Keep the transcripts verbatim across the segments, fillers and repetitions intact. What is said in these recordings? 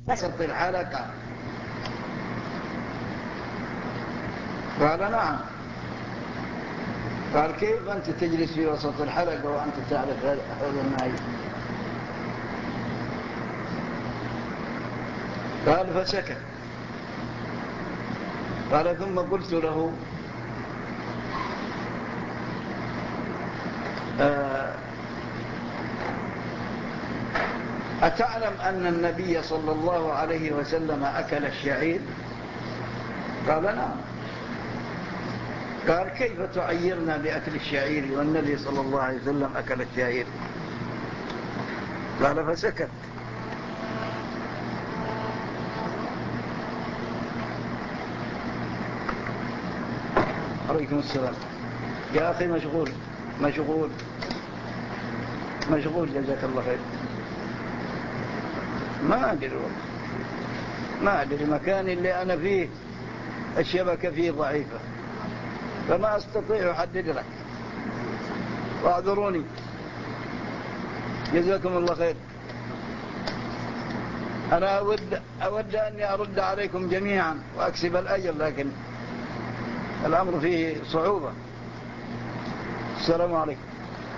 وسط الحلقة. قال نعم. قال كيف أنت تجلس في وسط الحلقة وأنت تعرف هذا النهي؟ قال فسكت. قال ثم قلت له أتعلم أن النبي صلى الله عليه وسلم أكل الشعير؟ قال نعم. قال كيف تعيرنا بأكل الشعير والنبي صلى الله عليه وسلم أكل الشعير؟ قال فسكت. عليكم السلام. يا أخي مشغول مشغول مشغول جزاك الله خير. ما أدري ما أدري المكان اللي أنا فيه الشبكة فيه ضعيفة فما أستطيع أحدد لك، واعذروني جزاكم الله خير. أنا أود, أود أني أرد عليكم جميعا وأكسب الأجر، لكن الأمر فيه صعوبة. السلام عليكم.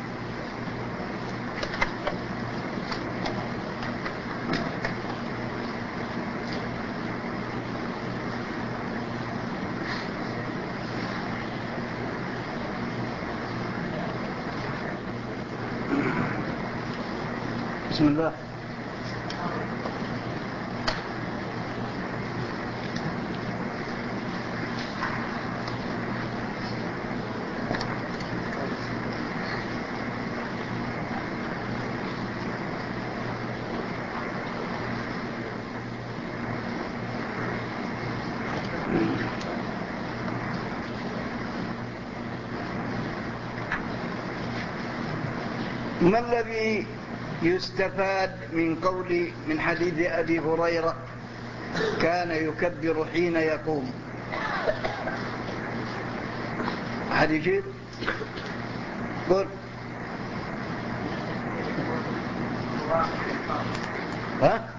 بسم الله. ما الذي يستفاد من قول من حديث أبي هريرة كان يكبر حين يقوم؟ أحد يجيب؟ قل. ها؟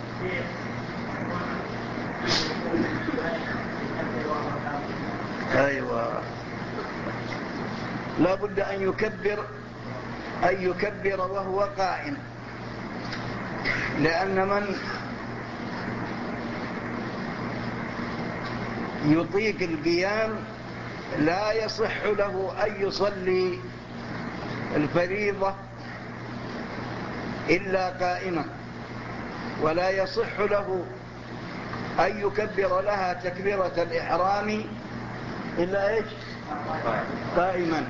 أيوة، لا بد أن يكبر أن يكبر وهو قائم، لأن من يطيق القيام لا يصح له أن يصلي الفريضة إلا قائما، ولا يصح له أن يكبر لها تكبيرة الإحرام إلا إيش؟ قائما.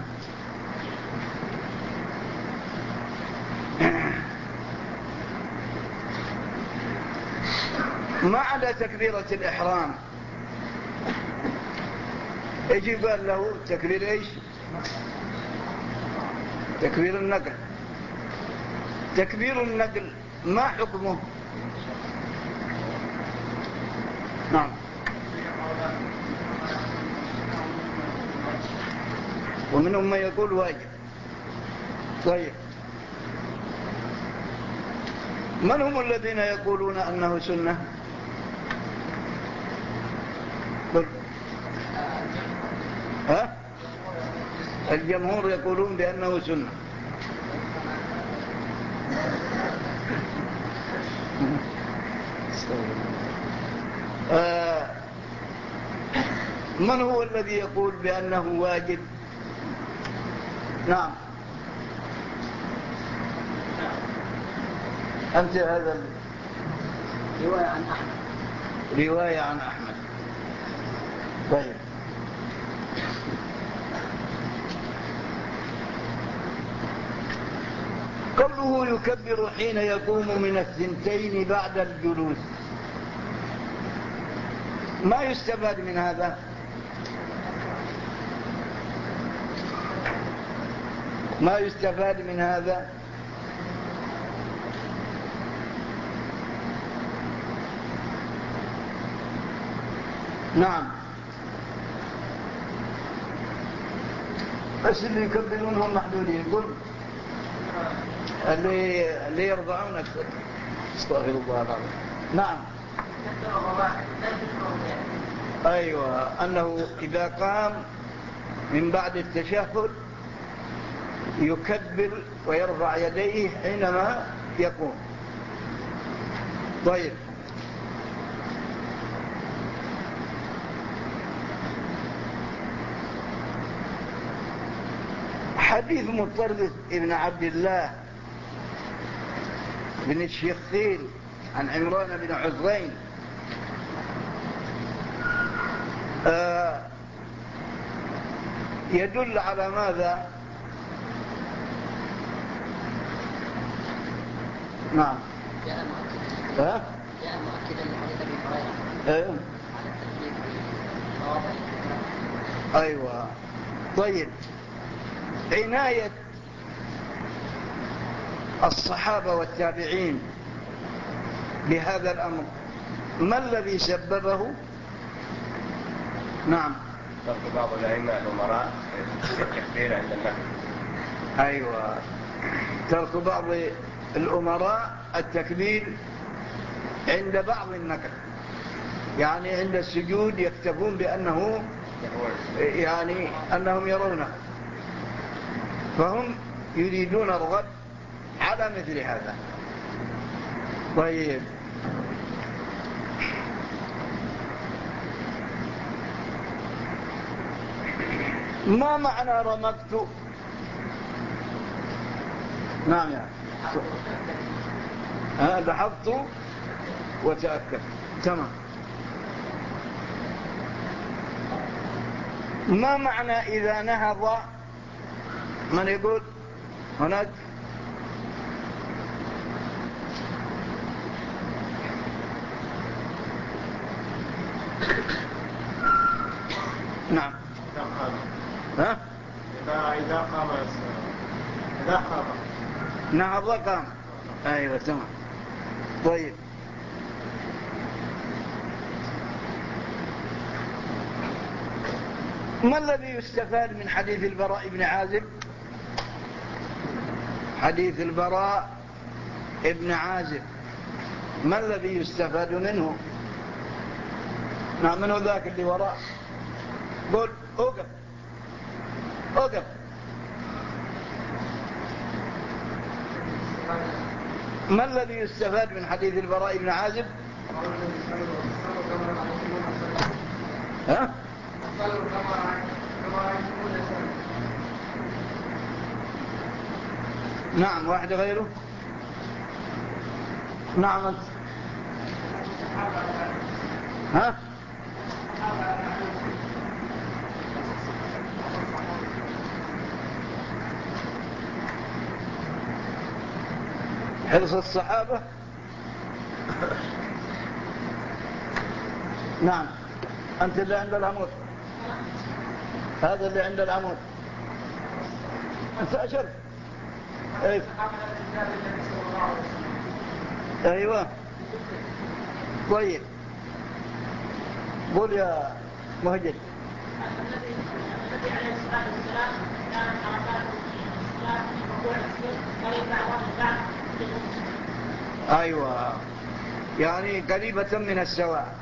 ما عدا تكبيرة الإحرام يجي قال له تكبير إيش؟ تكبير النقل. تكبير النقل ما حكمه؟ نعم. ومنهم ما يقول واجب. طيب، من هم الذين يقولون أنه سنة؟ ها؟ الجمهور يقولون بأنه سنة. آه من هو الذي يقول بأنه واجب؟ نعم أنت. هذا رواية عن أحمد. رواية عن أحمد. طيب، قوله يكبر حين يقوم من الثنتين بعد الجلوس، ما يستفاد من هذا؟ ما يستفاد من هذا؟ نعم، بس اللي يكبرون هم محدودين. قل اللي اللي يرضعون أكثر. استغفر الله العظيم. نعم. أيوة، أنه إذا قام من بعد التشهد يكبر ويرفع يديه حينما يقوم. طيب، حديث مطرد ابن عبد الله بن الشخير عن عمران بن حسين آه يدل على ماذا؟ نعم. جاء مؤكدا ها؟ جاء مؤكدا لحديث ابي هريره ايوه على التكليف بمواضع ايوه. طيب، عناية الصحابة والتابعين بهذا الأمر ما الذي سببه؟ نعم. ترك بعض الأئمة الأمراء التكبير عند النهي. أيوة، ترك بعض الأمراء التكبير عند بعض النكر، يعني عند السجود يكتفون بأنه يعني أنهم يرونه، فهم يريدون الرد على مثل هذا. طيب، ما معنى رمقت؟ نعم، يعني هذا حفظ وتأكد. تمام. ما معنى إذا نهض؟ من يقول هناك؟ نعم. ها؟ إذا قام إذا قام نهض قام. أيوة، تمام. طيب، ما الذي يستفاد من حديث البراء بن عازب؟ حديث البراء ابن عازب ما الذي يستفاد منه؟ نعم، منه ذاك اللي وراء. قل اوقف اوقف. ما الذي يستفاد من حديث البراء بن عازب؟ ها؟ نعم، واحد غيره. نعم انت. ها؟ حرص الصحابة. نعم، أنت اللي عند العمود، هذا اللي عند العمود. أنت أشرف. أيوة. أيوة. طيب، قول يا مهجد. النبي عليه الصلاة والسلام كانت حركاته في الصلاة في ركوع السجود قريبة وارتفاع. أيوة، يعني قريبة من السواء.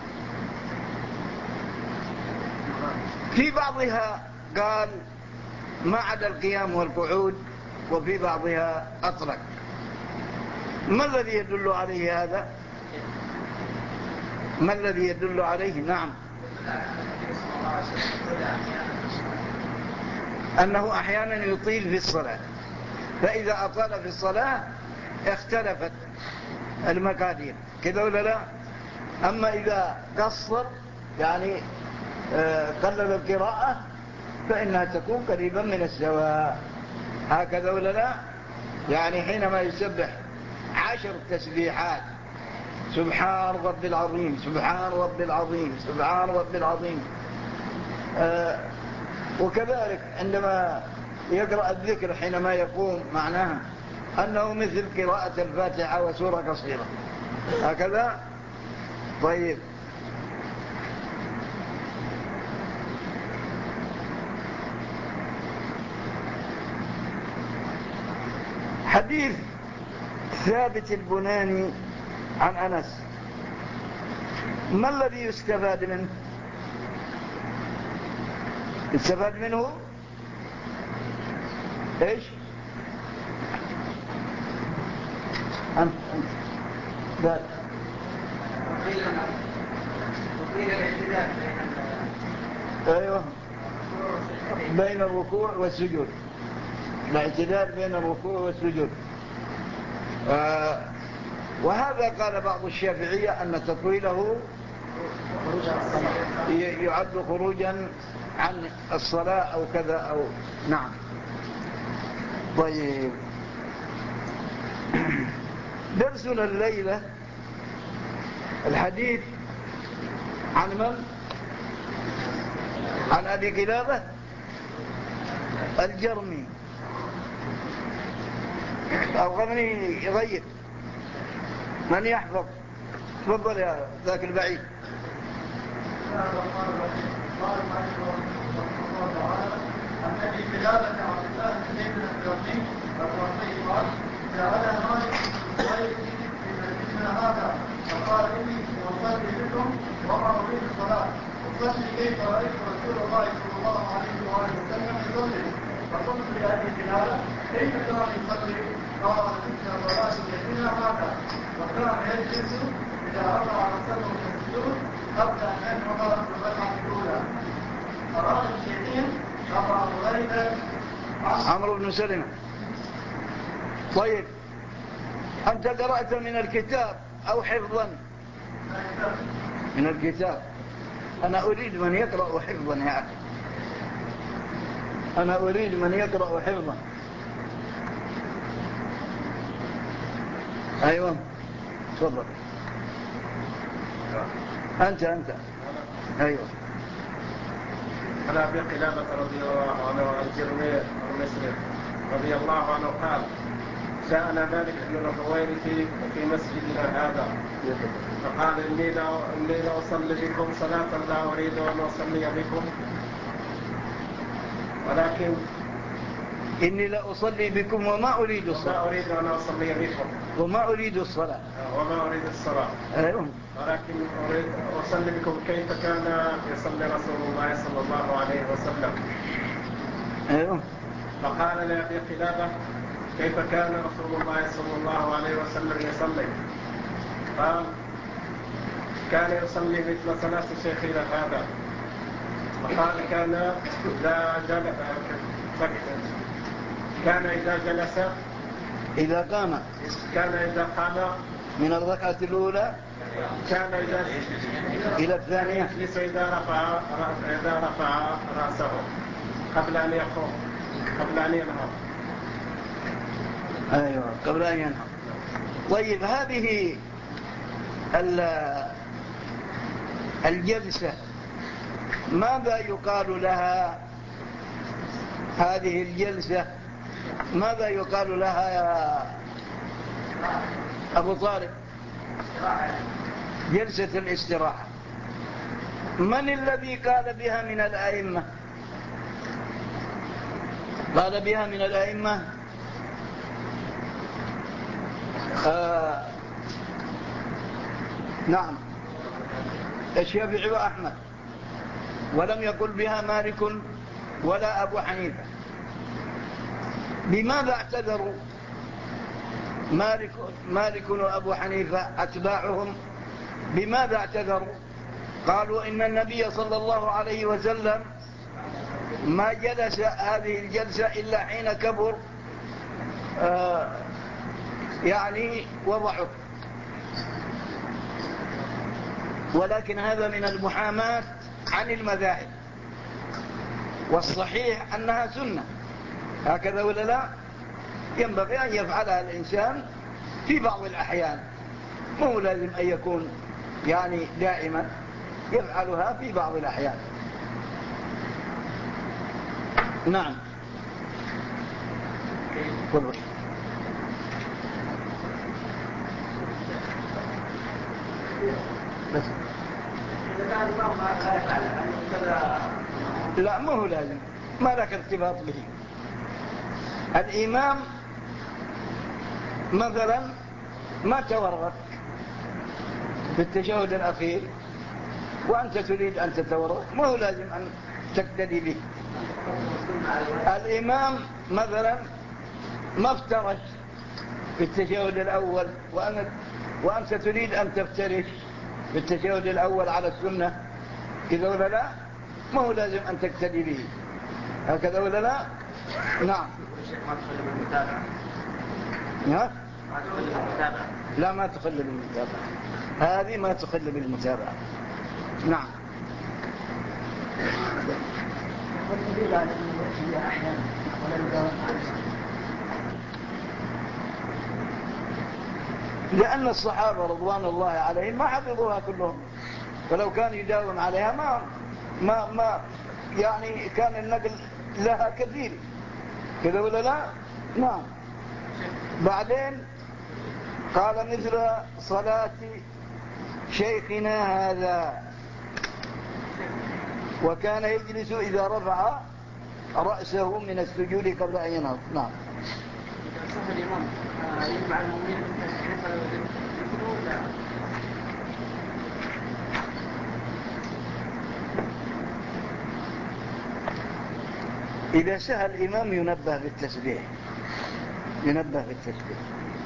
في بعضها قال ما عدا القيام والقعود، وفي بعضها أطلق. ما الذي يدل عليه هذا؟ ما الذي يدل عليه؟ نعم، أنه أحيانا يطيل في الصلاة، فإذا أطال في الصلاة اختلفت المقادير، كذا ولا لا؟ أما إذا قصر يعني قلل القراءة فإنها تكون قريبا من السواء، هكذا ولا لا؟ يعني حينما يسبح عشر تسبيحات سبحان رب العظيم سبحان رب العظيم سبحان رب العظيم، آه وكذلك عندما يقرأ الذكر حينما يقوم معناها أنه مثل قراءة الفاتحة وسورة قصيرة، هكذا. طيب، حديث ثابت البناني عن أنس ما الذي يستفاد منه؟ يستفاد منه ايش؟ أنت أنت ذات ايوه بين الركوع والسجود، الاعتدال بين الركوع والسجود. آه وهذا قال بعض الشافعية أن تطويله يعد خروجا عن الصلاة أو كذا أو نعم. طيب درسنا الليلة الحديث عن من؟ عن أبي قلابة الجرمي. أو غني يغير من يحفظ؟ تفضل يا ذاك البعيد. عن أبي قلابة عبد الله بن زيد الجرمي الرمي قال جعلها مالك غير في مجلسنا هذا فقال إني أصلي بكم وما أريد الصلاة أصلي كيف رأيت رسول الله صلى الله عليه وآله وسلم يصلي فقلت لأبي قلابة كيف كان يصلي؟ قال إن صلاة مجلسنا هذا وكان يجلس إذا رفع رأسه من السجود قبل أن ينهض بالركعة الأولى. أراد الشيخين عمرو بن سلمة. طيب أنت قرأت من الكتاب أو حفظا؟ من الكتاب. أنا أريد من يقرأ حفظا يا أخي، أنا أريد من يقرأ حفظا. أيوة تفضل. أنت أنت أيوة. عن أبي قلابة رضي الله عنه الجرمي المصري رضي الله عنه قال جاءنا مالك بن الحويرث في مسجدنا هذا فقال إني لا إني لا أصلي بكم صلاة لا أريد أن أصلي بكم ولكن إني لا أصلي بكم وما أريد الصلاة وما أريد أن أصلي بكم وما أريد الصلاة وما أريد الصلاة أيوة. ولكن أريد أصلي بكم كيف كان يصلي رسول الله صلى الله عليه وسلم. أيوة. فقال لأبي قلابة كيف كان رسول الله صلى الله عليه وسلم يصلي؟ قال كان يصلي مثل صلاة شيخنا هذا. فقال كان إذا جلس كان إذا جلس إذا قام كان إذا قام من الركعة الأولى كان إذا إلى الثانية يجلس إذا رفع إذا رفع رأسه قبل أن يقوم قبل أن ينهض. أيوة قبل أن ينهض. طيب هذه الجلسة ماذا يقال لها؟ هذه الجلسة ماذا يقال لها يا أبو طالب؟ جلسة الاستراحة. من الذي قال بها من الأئمة؟ قال بها من الأئمة آه نعم الشافعي وأحمد، ولم يقل بها مالك ولا أبو حنيفة. بماذا اعتذروا مالك, مالك وأبو حنيفة أتباعهم؟ بماذا اعتذروا؟ قالوا إن النبي صلى الله عليه وسلم ما جلس هذه الجلسة إلا حين كبر آه يعني وضعه، ولكن هذا من المحاماة عن المذاهب، والصحيح أنها سنة هكذا ولا لا؟ ينبغي أن يفعلها الإنسان في بعض الأحيان، مو لازم أن يكون يعني دائما، يفعلها في بعض الأحيان. نعم تفضل. بس لا ما هو لازم، ما لك ارتباط به. الإمام مثلا ما تورط في التشهد الأخير وأنت تريد أن تتورط ما هو لازم أن تقتدي به. الإمام مثلا ما افترش في التشهد الأول وأنت, وأنت تريد أن تفترش في التشهد الأول على السنة كذا ولا لا؟ ما هو لازم أن تقتدي به هكذا ولا لا؟ نعم. ما تخلي بالمتابعة. نعم. ما تخلي بالمتابعة. لا ما تخل بالمتابعة، هذه ما تخل بالمتابعة. نعم. والدليل على أن هي أحيانا ولا يداوم عليها. لأن الصحابة رضوان الله عليهم ما حفظوها كلهم، فلو كان يداوم عليها ما ما ما يعني كان النقل لها كثير كذا ولا لا؟ نعم. بعدين قال مثل صلاة شيخنا هذا، وكان يجلس إذا رفع رأسه من السجود قبل أن ينهض. نعم. إذا صح الإمام يجمع المؤمنين بالتسبيح فلا يذكروا لا. إذا سهى الإمام ينبه بالتسبيح، ينبه بالتسبيح.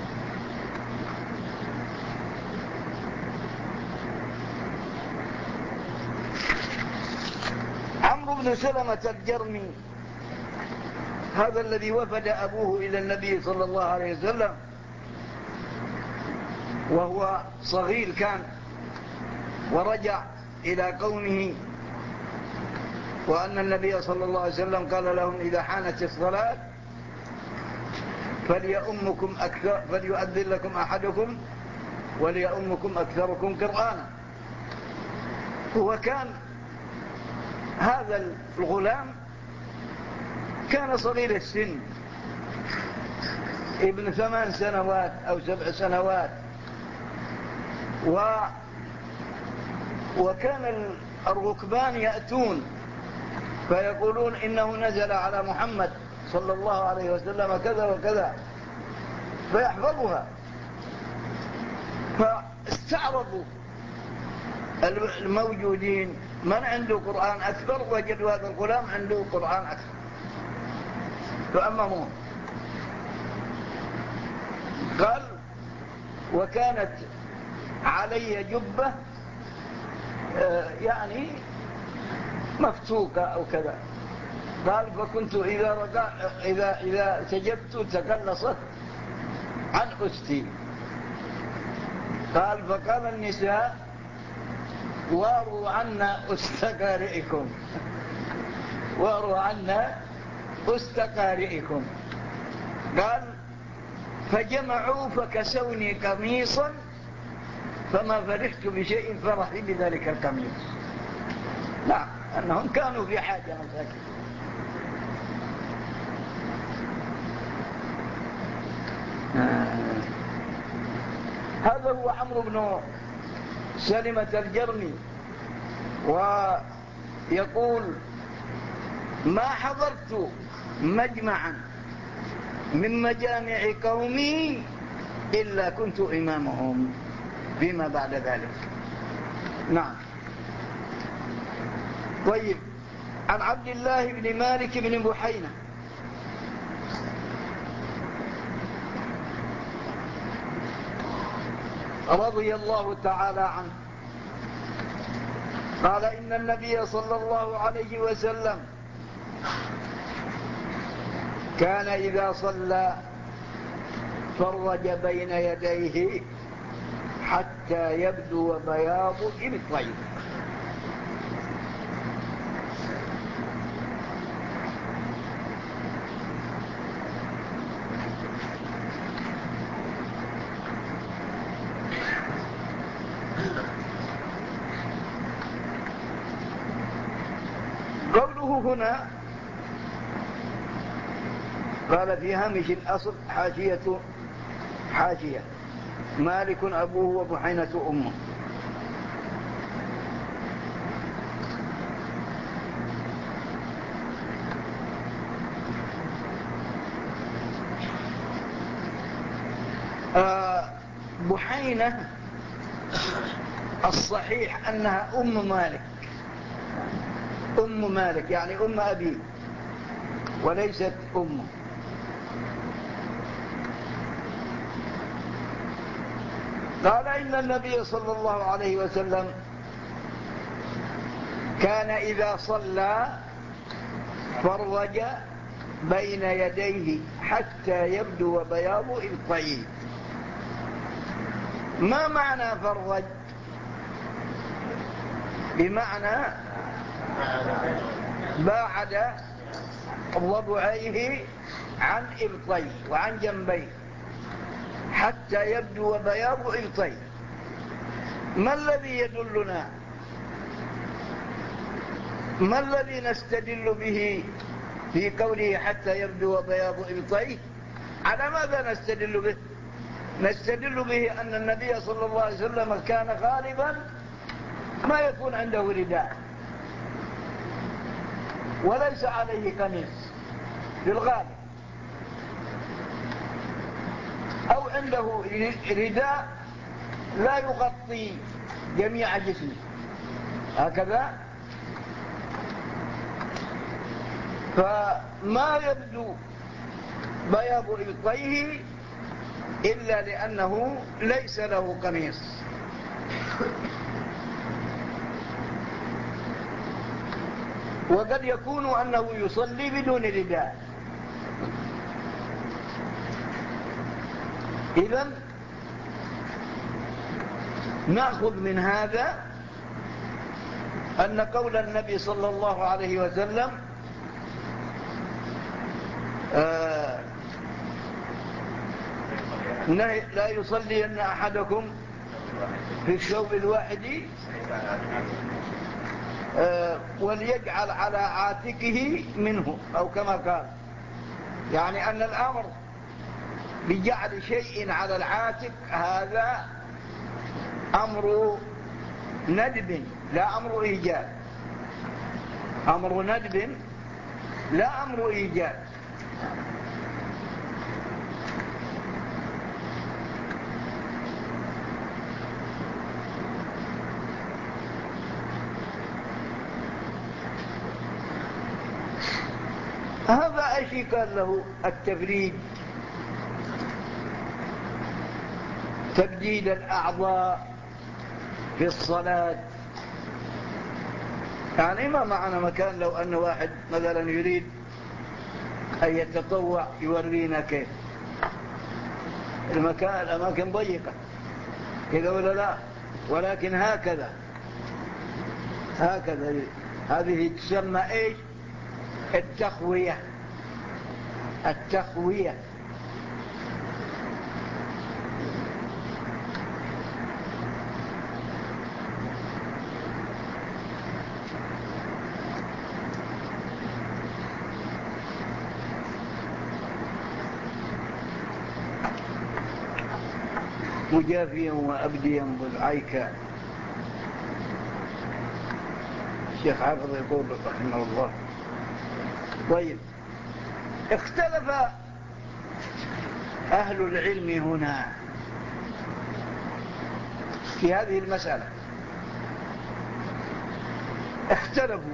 عمرو بن سلمة الجرمي هذا الذي وفد أبوه إلى النبي صلى الله عليه وسلم وهو صغير كان، ورجع إلى قومه، وأن النبي صلى الله عليه وسلم قال لهم إذا حانت الصلاة فليؤمكم أكثر فليؤذن لكم أحدكم وليؤمكم أكثركم قرآنا. هو كان هذا الغلام كان صغير السن، ابن ثمان سنوات أو سبع سنوات، و وكان الركبان يأتون فيقولون إنه نزل على محمد صلى الله عليه وسلم كذا وكذا، فيحفظها. فاستعرضوا الموجودين من عنده قرآن أكثر، وجدوا هذا الغلام عنده قرآن أكثر فأمموه. قال وكانت علي جبة يعني مفتوكة أو كذا، قال فكنت إذا, رقع إذا, إذا سجدت تقلصت عن أستي. قال فقال النساء واروا عنا أستقارئكم، واروا عنا أستقارئكم. قال فجمعوا فكسوني قميصا فما فرحت بشيء فرحي بذلك القميص. لا أنهم كانوا في حاجة مساكين. آه. هذا هو عمرو بن سلمة الجرمي. ويقول ما حضرت مجمعا من مجامع قومي إلا كنت إمامهم فيما بعد ذلك. نعم. طيب، عن عبد الله بن مالك بن بحينة رضي الله تعالى عنه قال إن النبي صلى الله عليه وسلم كان إذا صلى فرج بين يديه حتى يبدو بياض إبطيه. قوله هنا قال في هامش الأصل حاشية حاشية مالك أبوه وبحينة أمه. آه بحينة الصحيح أنها أم مالك، أم مالك يعني أم أبي وليست أمه. قال إن النبي صلى الله عليه وسلم كان إذا صلى فرج بين يديه حتى يبدو بياض إبطيه. ما معنى فرج؟ بمعنى باعد ضبعيه عن إبطيه وعن جنبيه حتى يبدو بياض إبطيه. ما الذي يدلنا، ما الذي نستدل به في قوله حتى يبدو بياض إبطيه؟ على ماذا نستدل به؟ نستدل به أن النبي صلى الله عليه وسلم كان غالبا ما يكون عنده رداء وليس عليه قميص في الغالب، أو عنده رداء لا يغطي جميع جسمه هكذا، فما يبدو بياض إبطيه إلا لأنه ليس له قميص. وقد يكون أنه يصلي بدون رداء. إذن نأخذ من هذا أن قول النبي صلى الله عليه وسلم آه لا يصلي أن أحدكم في الثوب الواحد آه وليجعل على عاتقه منه، أو كما قال، يعني أن الأمر بجعل شيء على العاتق هذا أمر ندب لا أمر إيجاب، أمر ندب لا أمر إيجاب. هذا أشي قال له التفريج، تبديل الأعضاء في الصلاة. يعني ما معنى مكان لو أن واحد مثلا يريد أن يتطوع يورينا كيف المكان، الأماكن ضيقة كذا ولا لا، ولكن هكذا هكذا هذه تسمى إيش؟ التخوية. التخوية مجافيا وأبديا بضعيك. الشيخ حافظ يقول رحمه الله. طيب، اختلف أهل العلم هنا في هذه المسألة، اختلفوا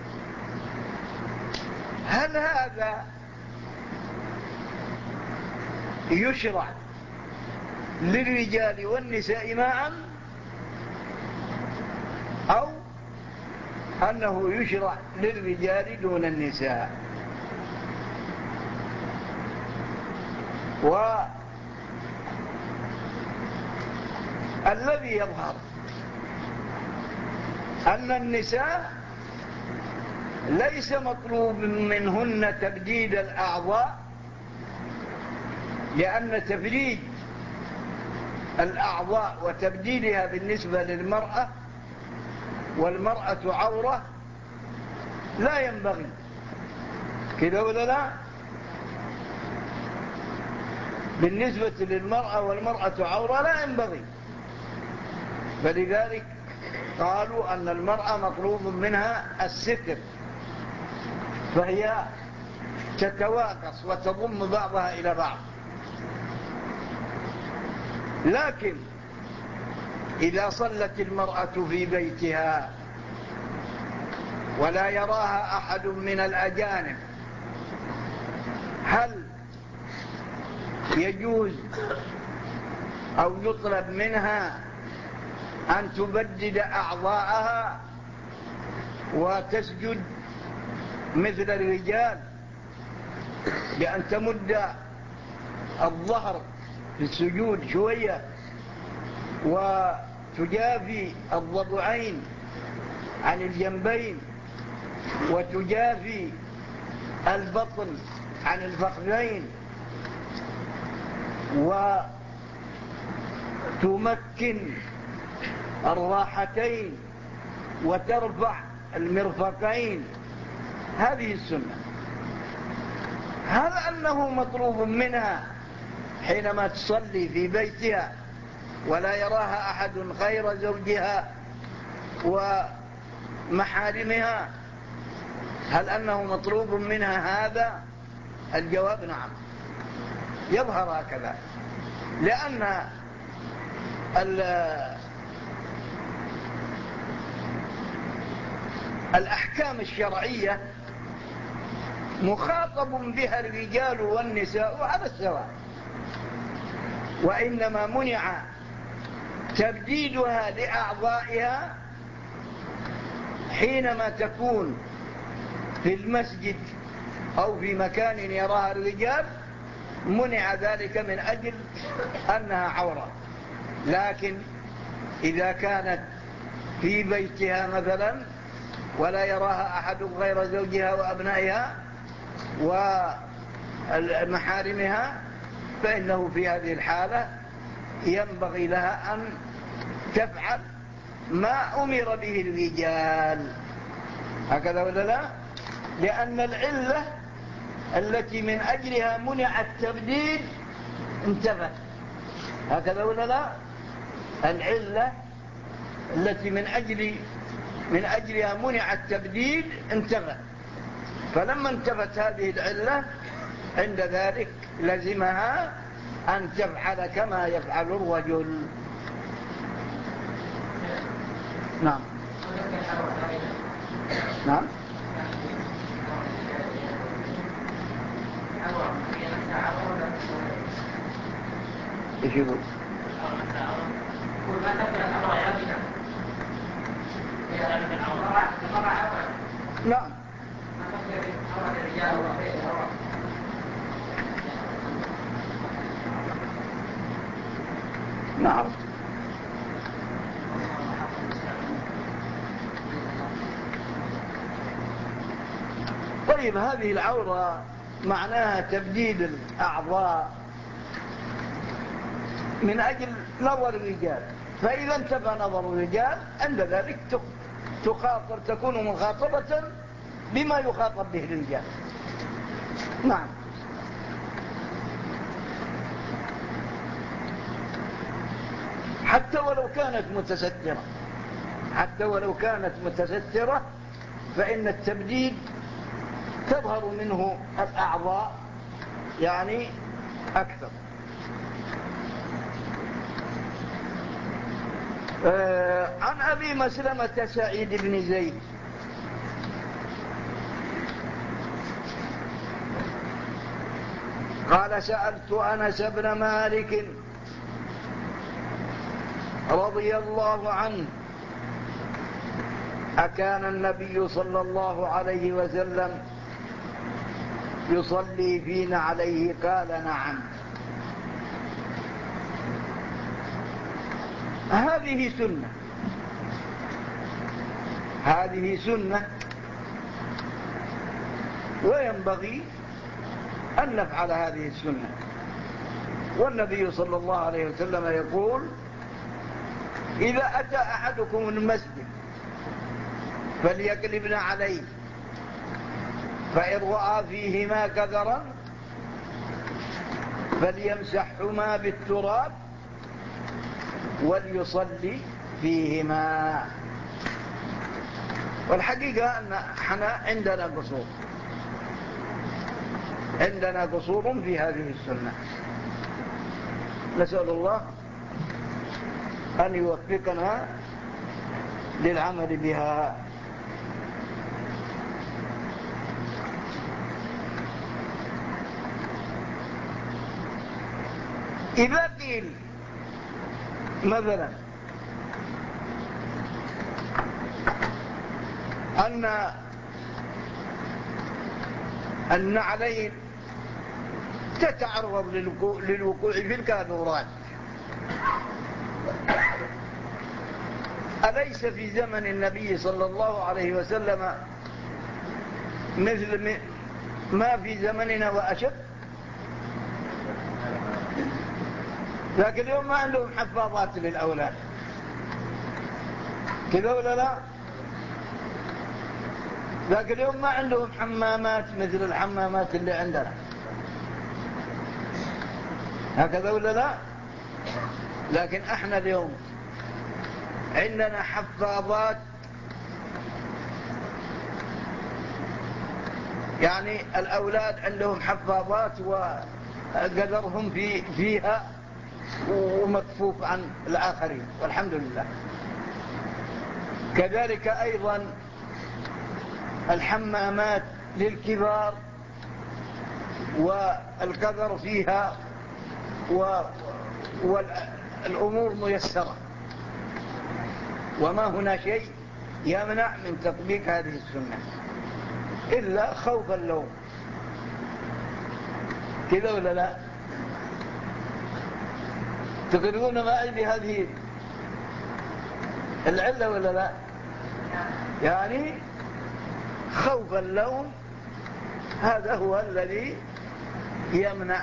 هل هذا يشرع للرجال والنساء معا، أو أنه يشرع للرجال دون النساء. والذي يظهر أن النساء ليس مطلوب منهن تبديد الأعضاء، لأن تبديد الأعضاء وتبديلها بالنسبة للمرأة، والمرأة عورة، لا ينبغي كذا ولا لا؟ بالنسبة للمرأة والمرأة عورة لا ينبغي. فلذلك قالوا أن المرأة مطلوب منها الستر، فهي تتواقص وتضم بعضها إلى بعض. لكن إذا صلت المرأة في بيتها ولا يراها أحد من الأجانب، هل يجوز أو يطلب منها أن تبدد أعضاءها وتسجد مثل الرجال بأن تمد الظهر في السجود شوية وتجافي الضلوعين عن الجنبين وتجافي البطن عن الفخذين وتمكن الراحتين وترفع المرفقين؟ هذه السنة. هل أنه مطلوب منها حينما تصلي في بيتها ولا يراها أحد غير زوجها ومحارمها، هل أنه مطلوب منها هذا؟ الجواب نعم، يظهر هكذا، لأن الأحكام الشرعية مخاطب بها الرجال والنساء على السواء، وإنما منع تبديدها لأعضائها حينما تكون في المسجد أو في مكان يراها الرجال، منع ذلك من أجل أنها عورة. لكن إذا كانت في بيتها مثلا ولا يراها أحد غير زوجها وأبنائها ومحارمها، فإنه في هذه الحالة ينبغي لها أن تفعل ما أمر به الرجال. هكذا ولا لا؟ لأن العلة التي من أجلها منع التبديل انتفت. هكذا ولا لا؟ العلة التي من أجل من أجلها منع التبديل انتفت، فلما انتفت هذه العلة عند ذلك لزمها أن تفعل كما يفعل الرجل. نعم نعم ايش يقول؟ نعم نعم طيب، هذه العورة معناها تبديد الأعضاء من أجل نظر الرجال، فإذا انتفى نظر الرجال عند ذلك تخاطر تكون مخاطبة بما يخاطب به الرجال. نعم. حتى ولو كانت متسترة حتى ولو كانت متسترة فإن التبديد تظهر منه الأعضاء يعني أكثر. آه عن أبي مسلمة سعيد بن زيد قال سألت أنس بن مالك رضي الله عنه أكان النبي صلى الله عليه وسلم يصلي فينا عليه؟ قال نعم. هذه سنة هذه سنة وينبغي أن نفعل هذه السنة. والنبي صلى الله عليه وسلم يقول: إذا أتى أحدكم المسجد فليقلبن عليه، فإن رأى فيهما كدرا فليمسحهما بالتراب وليصلي فيهما. والحقيقة أن احنا عندنا قصور عندنا قصور في هذه السنة. نسأل الله أن يوفقنا للعمل بها. إذا قيل مثلا أن النعلين تتعرض للوقوع في الكاذورات، أليس في زمن النبي صلى الله عليه وسلم مثل ما في زمننا وأشد؟ لكن اليوم ما عندهم حفاظات للأولاد كذا ولا لا؟ لكن اليوم ما عندهم حمامات مثل الحمامات اللي عندنا، هكذا ولا لا؟ لكن احنا اليوم عندنا حفاظات، يعني الأولاد عندهم حفاظات وقدرهم في فيها ومكفوف عن الآخرين والحمد لله. كذلك أيضا الحمامات للكبار والقدر فيها والأمور ميسرة، وما هنا شيء يمنع من تطبيق هذه السنة إلا خوف اللوم، كذا ولا لا؟ تقررون معي بهذه العلة ولا لا؟ يعني خوف اللوم هذا هو الذي يمنع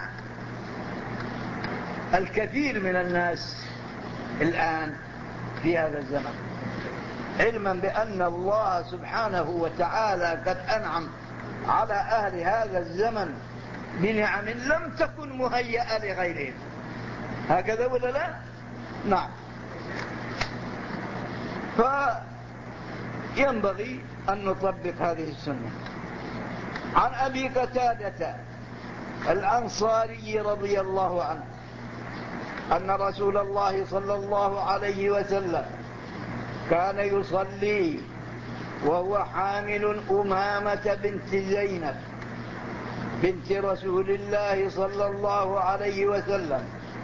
الكثير من الناس الآن في هذا الزمن، علما بأن الله سبحانه وتعالى قد أنعم على أهل هذا الزمن بنعم لم تكن مهيئة لغيرهم، هكذا ولا لا؟ نعم. فينبغي أن نطبق هذه السنة. عن أبي قتادة الأنصاري رضي الله عنه أن رسول الله صلى الله عليه وسلم كان يصلي وهو حامل أمامة بنت زينب بنت رسول الله صلى الله عليه وسلم،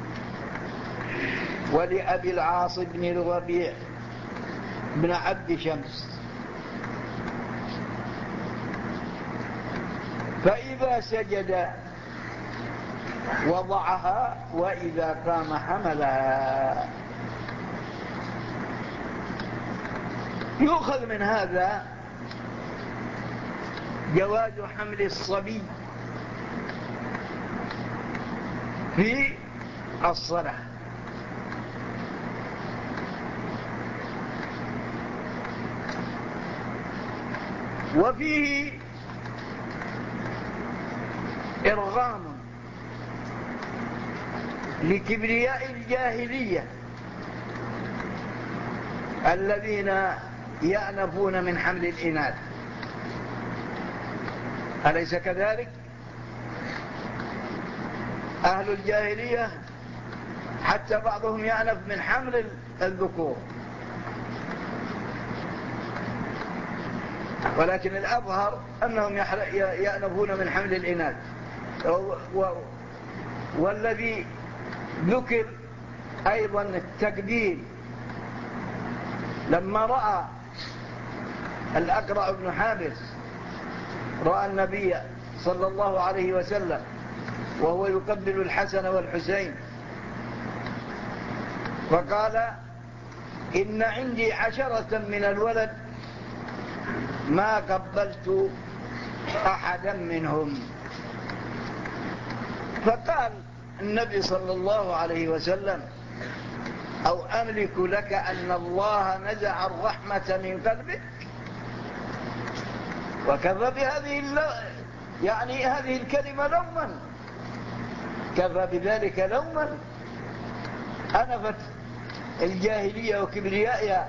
ولأبي العاص بن الربيع بن عبد شمس، فإذا سجد وضعها وإذا قام حملها. يؤخذ من هذا جواز حمل الصبي في الصلاة، وفيه إرغام لكبرياء الجاهلية الذين يأنفون من حمل الإناث، أليس كذلك؟ أهل الجاهلية حتى بعضهم يأنف من حمل الذكور، ولكن الأظهر أنهم يأنفون من حمل الإناث. والذي ذكر أيضا التقبيل، لما رأى الأقرع بن حابس رأى النبي صلى الله عليه وسلم وهو يقبل الحسن والحسين، فقال إن عندي عشرة من الولد ما قبلت أحدا منهم. فقال النبي صلى الله عليه وسلم أو أملك لك أن الله نزع الرحمة من قلبك؟ وكفى بهذه يعني هذه الكلمة لوما، كفى بذلك لوما. أنفت الجاهلية وكبريائها.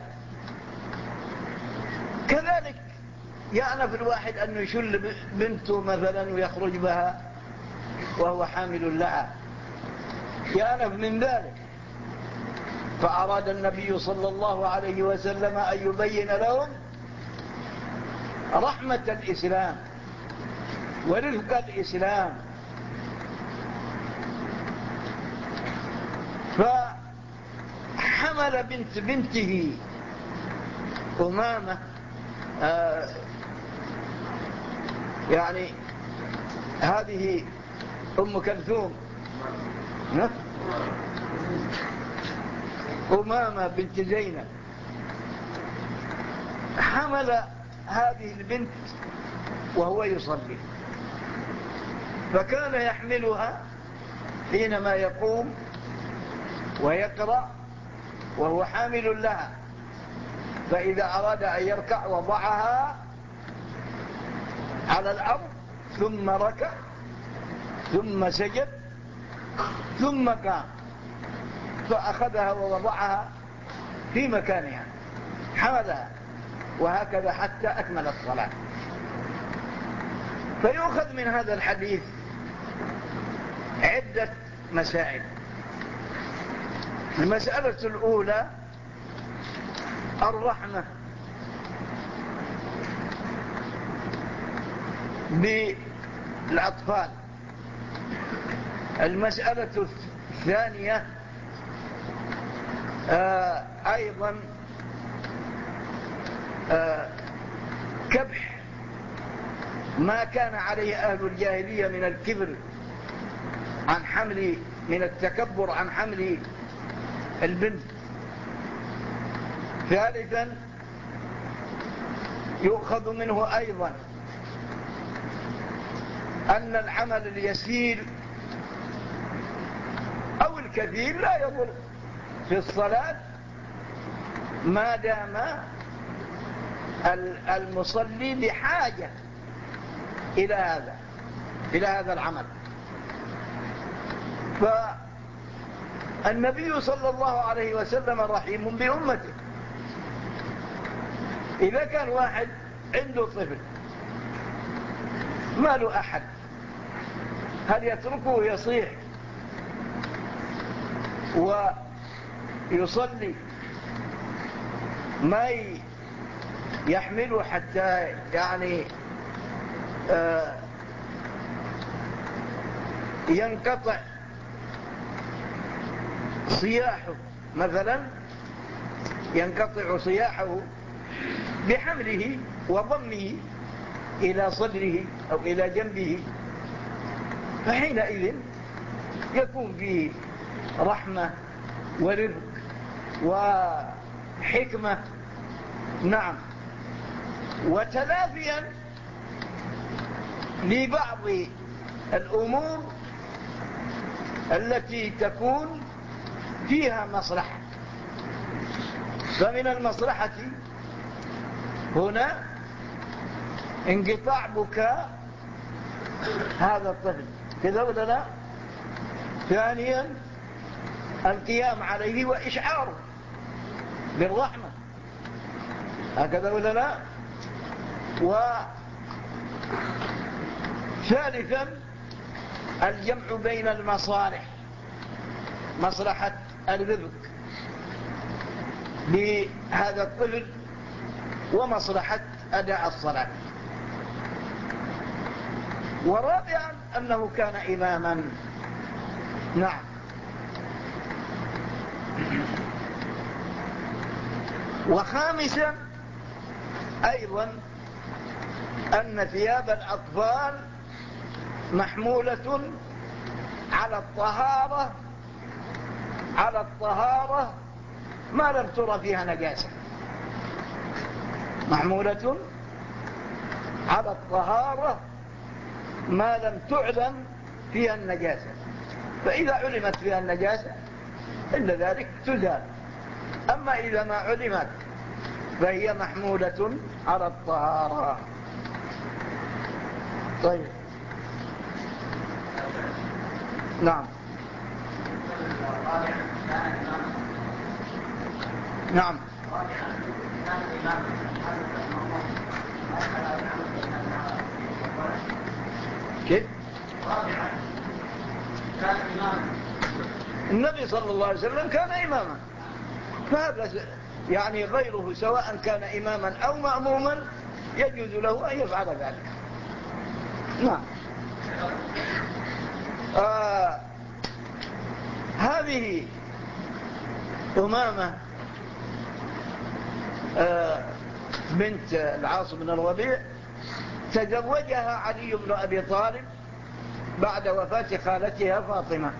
كذلك يأنف الواحد أن يشل بنته مثلا ويخرج بها وهو حامل لها، يأنف من ذلك. فأراد النبي صلى الله عليه وسلم أن يبين لهم رحمة الإسلام ورفق الإسلام. فحمل بنت بنته أمامة آه يعني هذه أم كلثوم أمامة بنت زينب، حمل هذه البنت وهو يصلي، فكان يحملها حينما يقوم ويقرأ وهو حامل لها، فإذا أراد أن يركع وضعها على الأرض ثم ركع ثم سجد ثم قام، فأخذها ووضعها في مكانها حملها، وهكذا حتى أكمل الصلاة. فيؤخذ من هذا الحديث عدة مسائل. المسألة الأولى الرحمة بالأطفال. المسألة الثانية آه أيضا آه كبح ما كان عليه أهل الجاهلية من الكبر عن حمل من التكبر عن حمل البنت. ثالثا يؤخذ منه أيضا أن العمل اليسير أو الكثير لا يضر في الصلاة ما دام المصلي بحاجة إلى هذا إلى هذا العمل. فالنبي صلى الله عليه وسلم رحيم بأمته. إذا كان واحد عنده طفل ما له أحد، هل يتركه يصيح ويصلي ما يحمله حتى يعني آه ينقطع صياحه مثلا، ينقطع صياحه بحمله وضمه إلى صدره أو إلى جنبه، فحينئذ يكون فيه رحمة ورفق وحكمة. نعم. وتلافيا لبعض الأمور التي تكون فيها مصلحة. فمن المصلحة هنا انقطاع بكاء هذا الطفل كذا ولا لا. ثانيا القيام عليه وإشعاره بالرحمة هكذا ولا لا. وثالثا الجمع بين المصالح، مصلحة الرزق بهذا الطفل ومصلحة أداء الصلاة. ورابعا أنه كان إماما. نعم. وخامسا أيضا أن ثياب الأطفال محمولة على الطهارة على الطهارة ما لم ترى فيها نجاسة، محمولة على الطهارة ما لم تعلم فيها النجاسة، فإذا علمت فيها النجاسة إن ذلك تزال. أما إذا ما علمت فهي محمولة على الطهارة. طيب. نعم. نعم. كيف؟ النبي صلى الله عليه وسلم كان إماما فهذا يعني غيره سواء كان إماما أو مأموما يجوز له أن يفعل ذلك. نعم. آه هذه أمامة آه بنت العاص بن الربيع تزوجها علي بن أبي طالب بعد وفاة خالتها فاطمة.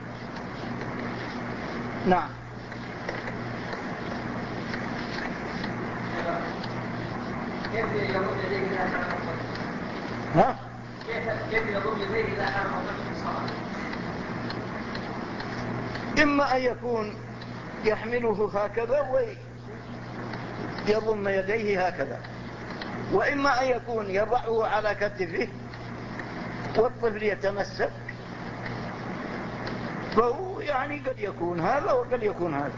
نعم. كيف يضم يديه إذا كان ها؟ كيف يضم يديه إذا كان في الصلاة؟ إما أن يكون يحمله هكذا ويضم يديه هكذا، وإما أن يكون يضعه على كتفه والطفل يتمسك، فهو يعني قد يكون هذا وقد يكون هذا.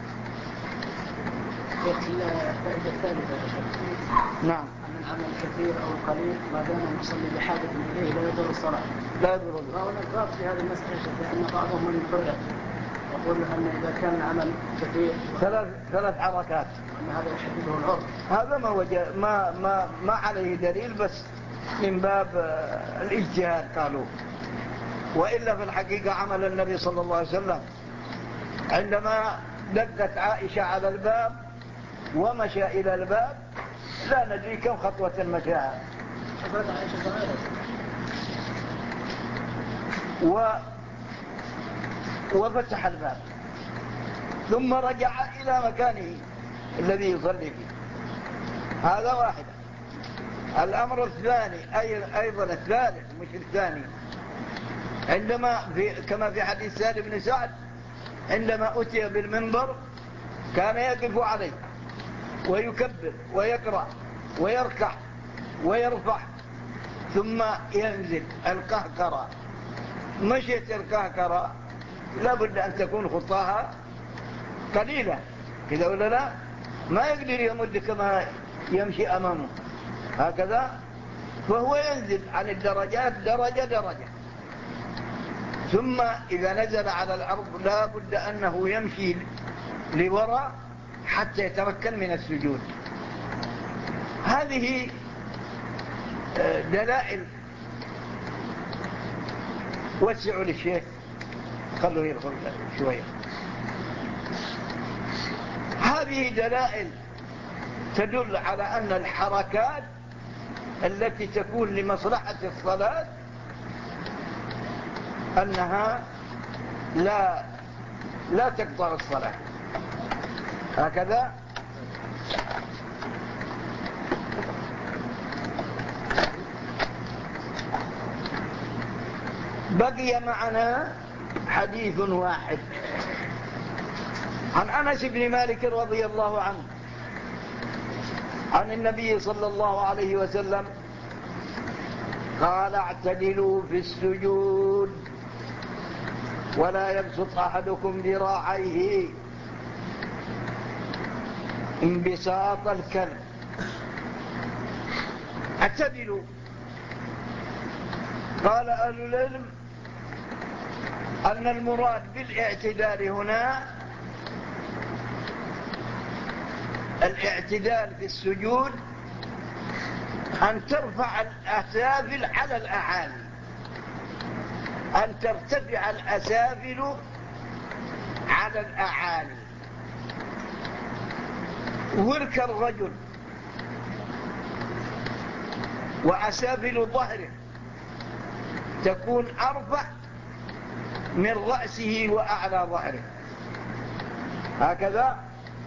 الفائدة الثالثة نعم. أن العمل كثير أو قليل ما دام المصلي بحاجة إليه لا يضر الصلاة. لا يضر. وهنا الباب في هذه المسألة لأن بعضهم من يفرق يقول أن إذا كان العمل كثير ثلاث ثلاث حركات أن هذا يحدده العرف. هذا ما وجه ما ما ما عليه دليل، بس من باب الاجتهاد قالوا. وإلا في الحقيقة عمل النبي صلى الله عليه وسلم عندما دقت عائشة على الباب ومشى إلى الباب لا ندري كم خطوة مشاها، حضرت عائشة صغيرة و وفتح الباب ثم رجع إلى مكانه الذي يصلي فيه. هذا واحد. الأمر الثاني أي أيضا الثالث مش الثاني، عندما في كما في حديث سهل بن سعد عندما أتي بالمنبر كان يقف عليه ويكبر ويقرأ ويركع ويرفع ثم ينزل القهقرة. مشيت القهقرة لابد أن تكون خطاها قليلة كذا ولا لا، ما يقدر يمد كما يمشي أمامه هكذا، فهو ينزل عن الدرجات درجة درجة، ثم إذا نزل على الأرض لا بد أنه يمشي لوراء حتى يتمكن من السجود. هذه دلائل. وسعوا للشيخ خلوه يدخل شوية. هذه دلائل تدل على أن الحركات التي تكون لمصلحة الصلاة أنها لا لا تقطع الصلاة. هكذا. بقي معنا حديث واحد عن أنس بن مالك رضي الله عنه عن النبي صلى الله عليه وسلم قال: اعتدلوا في السجود ولا يبسط أحدكم ذراعيه انبساط الكلب. اعتدلوا. قال أهل العلم أن المراد بالاعتدال هنا الاعتدال في السجود أن ترفع الأسافل على الأعالي، أن ترتفع الأسافل على الأعالي. ورك الرجل وأسافل ظهره تكون أرفع من رأسه وأعلى ظهره هكذا،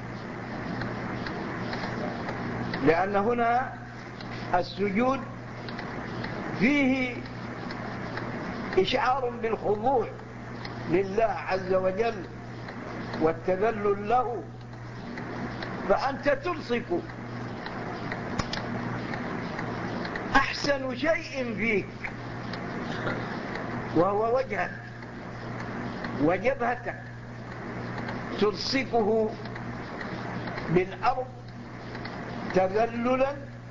لأن هنا السجود فيه إشعار بالخضوع لله عز وجل والتذلل له، فأنت تلصق أحسن شيء فيك وهو وجهك وجبهتك، تلصقه بالأرض تذللا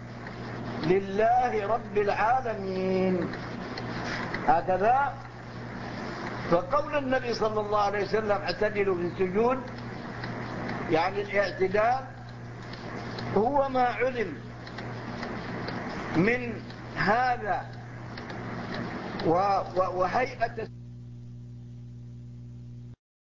لله رب العالمين هكذا. فقول النبي صلى الله عليه وسلم اعتدلوا في السجود يعني الاعتدال هو ما علم من هذا وهيئة